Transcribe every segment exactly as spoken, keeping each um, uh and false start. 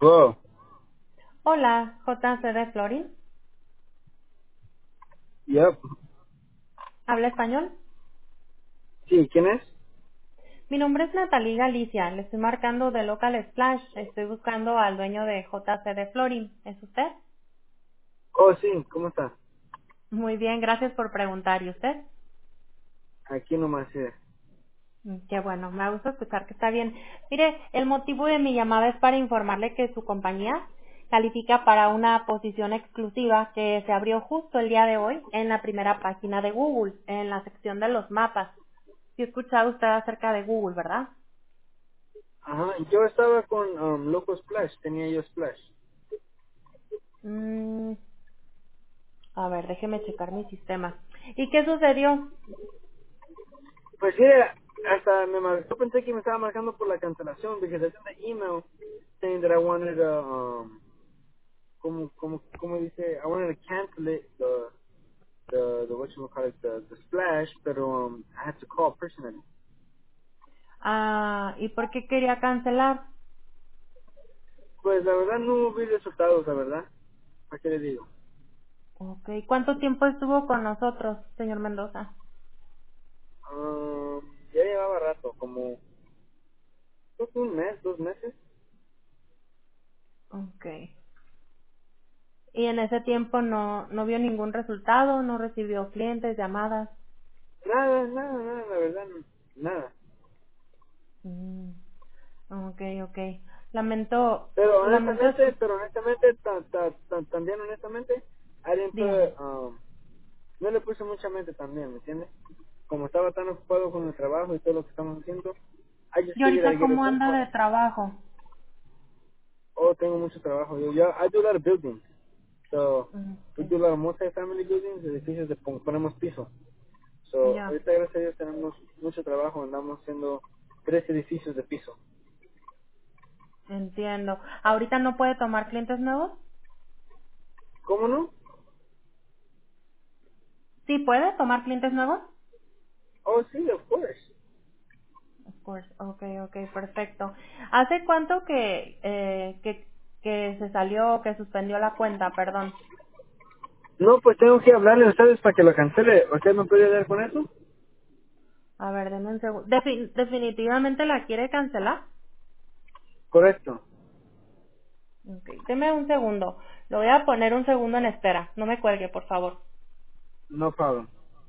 Hello. Hola, J C de Florin. Yep. ¿Habla español? Sí, ¿quién es? Mi nombre es Natalie Galicia. Le estoy marcando de Local Splash. Estoy buscando al dueño de J C de Florin. ¿Es usted? Oh, sí, ¿cómo está? Muy bien, gracias por preguntar. ¿Y usted? Aquí nomás, sí. Mm, Qué bueno, me gusta escuchar que está bien. Mire, el motivo de mi llamada es para informarle que su compañía califica para una posición exclusiva que se abrió justo el día de hoy en la primera página de Google, en la sección de los mapas. Sí, ha escuchado usted acerca de Google, ¿verdad? Ajá, yo estaba con um, Loco Splash, tenía yo Splash. Mm, A ver, déjeme checar mi sistema. ¿Y qué sucedió? Pues sí, hasta me mar- yo pensé que me estaba marcando por la cancelación, because I sent an email saying that I wanted to, um, como, como, como dice, I wanted to cancel it, the, the, the what you call it, the, the Splash, pero um, I had to call personally. Ah, ¿y por qué quería cancelar? Pues la verdad no vi resultados, la verdad. ¿Para qué le digo? Ok, ¿cuánto tiempo estuvo con nosotros, señor Mendoza? Um, ya llevaba rato, como creo que un mes, dos meses. Ok. ¿Y en ese tiempo no, no vio ningún resultado? ¿No recibió clientes, llamadas? Nada, nada, nada, la verdad, no, nada. Mm, ok, ok. Lamento, Pero lamento honestamente, escuchar. pero honestamente, ta- ta- ta- también honestamente, I didn't Dígame. put, um, no le puse mucha mente también, ¿me entiendes? Como estaba tan ocupado con el trabajo y todo lo que estamos haciendo, I just ¿Y figured ahorita I'd get a cómo phone anda call. de trabajo? Oh, tengo mucho trabajo. Yo, yo, I do a lot of buildings. So, we Ok, do a lot of multi-family buildings, edificios de pon- ponemos piso. So, ya, ahorita gracias a Dios tenemos mucho trabajo, andamos haciendo tres edificios de piso. entiendo. ¿Ahorita no puede tomar clientes nuevos? ¿Cómo no? ¿Sí puede tomar clientes nuevos? Oh, sí, of course. Of course, okay, okay, perfecto. ¿Hace cuánto que, eh, que, que se salió, que suspendió la cuenta, perdón? No, pues tengo que hablarle a ustedes para que lo cancele. ¿Usted me puede ayudar con eso? A ver, denme un segundo. Defi- ¿Definitivamente la quiere cancelar? Correcto. Okay, deme un segundo. Lo voy a poner un segundo en espera. No me cuelgue, por favor. No problem.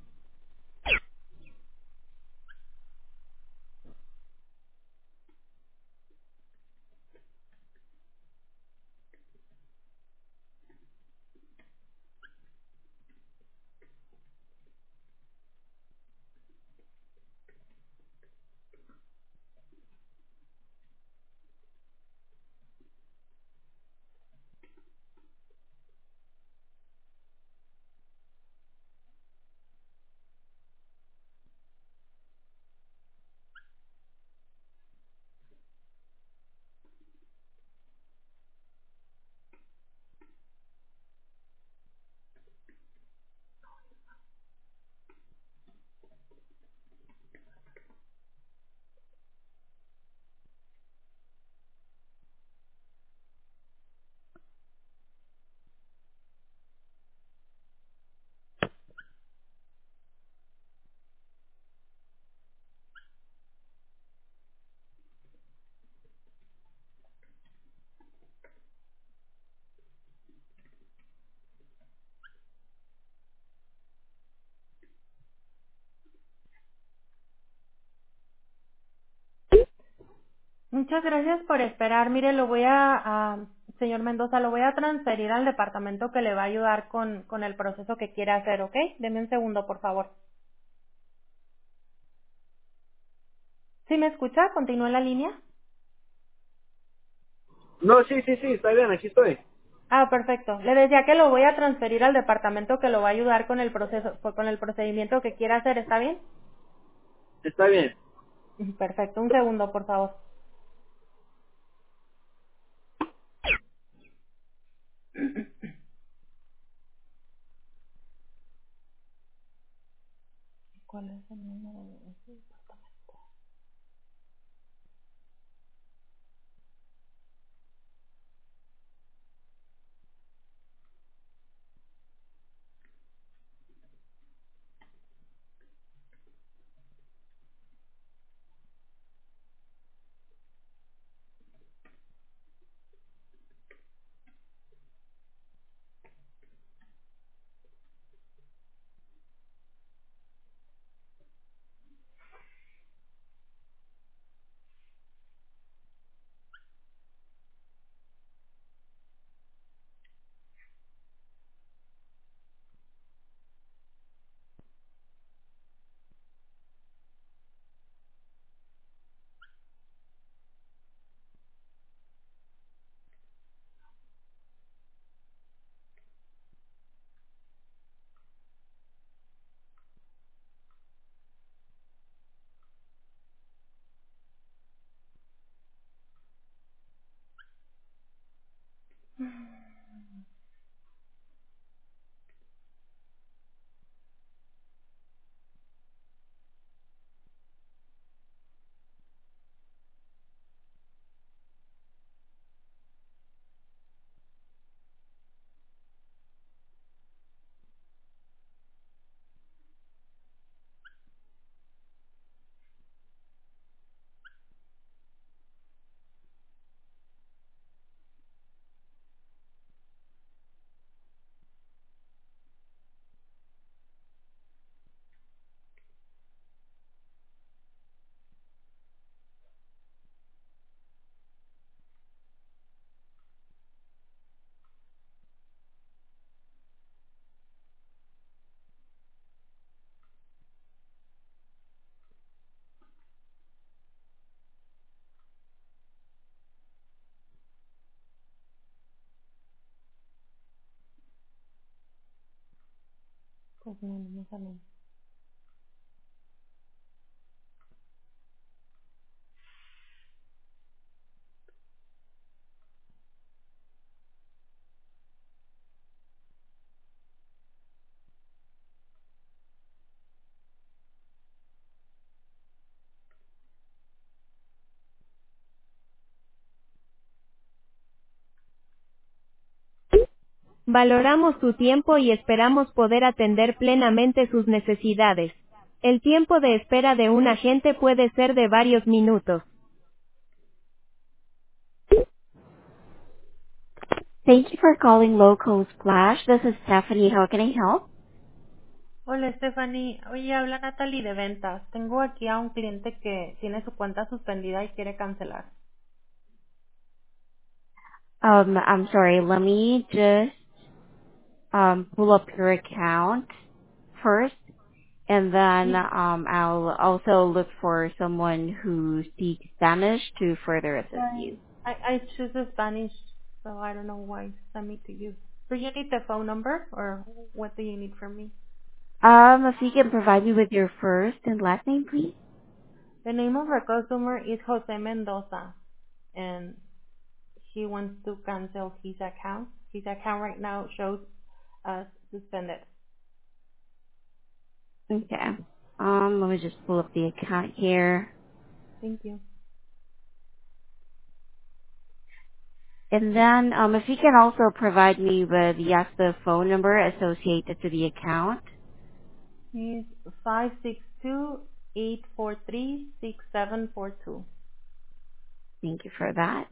Muchas gracias por esperar. Mire, lo voy a, a- señor Mendoza, lo voy a transferir al departamento que le va a ayudar con, con el proceso que quiere hacer, ¿ok? Deme un segundo, por favor. ¿Sí me escucha? ¿Continúa en la línea? No, sí, sí, sí, está bien, aquí estoy. Ah, perfecto. Le decía que lo voy a transferir al departamento que lo va a ayudar con el proceso, con el procedimiento que quiera hacer, ¿está bien? Está bien. Ujú, perfecto. Un segundo, por favor. ¿Cuál es el número de ese departamento? Pues no, no me sale. Valoramos su tiempo y esperamos poder atender plenamente sus necesidades. El tiempo de espera de un agente puede ser de varios minutos. Thank you for calling Local Splash. This is Stephanie. How can I help? Hola Stephanie, oye, habla Natalie de ventas. Tengo aquí a un cliente que tiene su cuenta suspendida y quiere cancelar. Um, I'm sorry. Let me just um, pull up your account first, and then um, I'll also look for someone who speaks Spanish to further assist Right. you. I, I choose the Spanish, so I don't know why send me to you. Do you need the phone number or what do you need from me? Um, if you can provide me with your first and last name, please. The name of our customer is Jose Mendoza and he wants to cancel his account. His account right now shows as suspended. Okay. Um, let me just pull up the account here. Thank you. And then, um, if you can also provide me with, yes, the phone number associated to the account. It's five six two eight four three six seven four two. Thank you for that.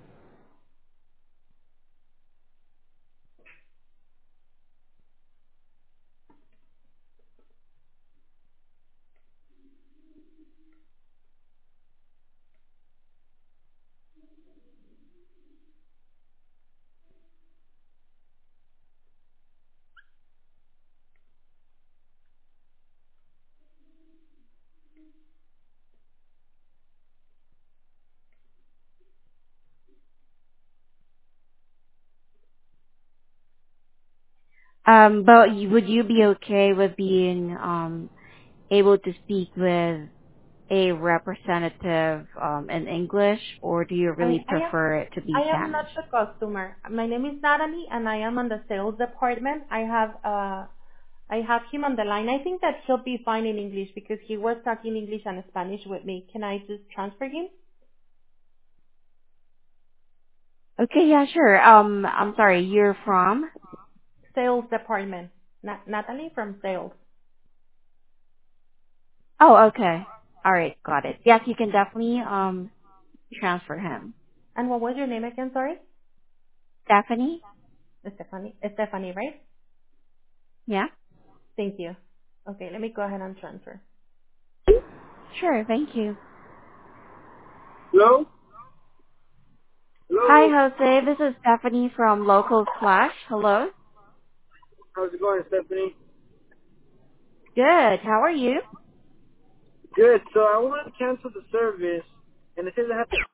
Um, but you- would you be okay with being um, able to speak with a representative um, in English, or do you I, really I am prefer it to be I am not Spanish? the customer. My name is Natalie and I am on the sales department. I have uh I have him on the line. I think that he'll be fine in English because he was talking English and Spanish with me. Can I just transfer him? Okay, yeah, sure. Um, I'm sorry, you're from? Sales department. Na- Natalie from sales. Oh, okay. All right, got it. Yes, you can definitely um transfer him. And what was your name again? Sorry, Stephanie? Stephanie. Stephanie, right? Yeah? Thank you. Okay, let me go ahead and transfer. Sure, thank you. Hello? Hi, Hello? Jose. This is Stephanie from Local Splash. Hello. How's it going, Stephanie? Good. How are you? Good. So I want to cancel the service, and it says I have to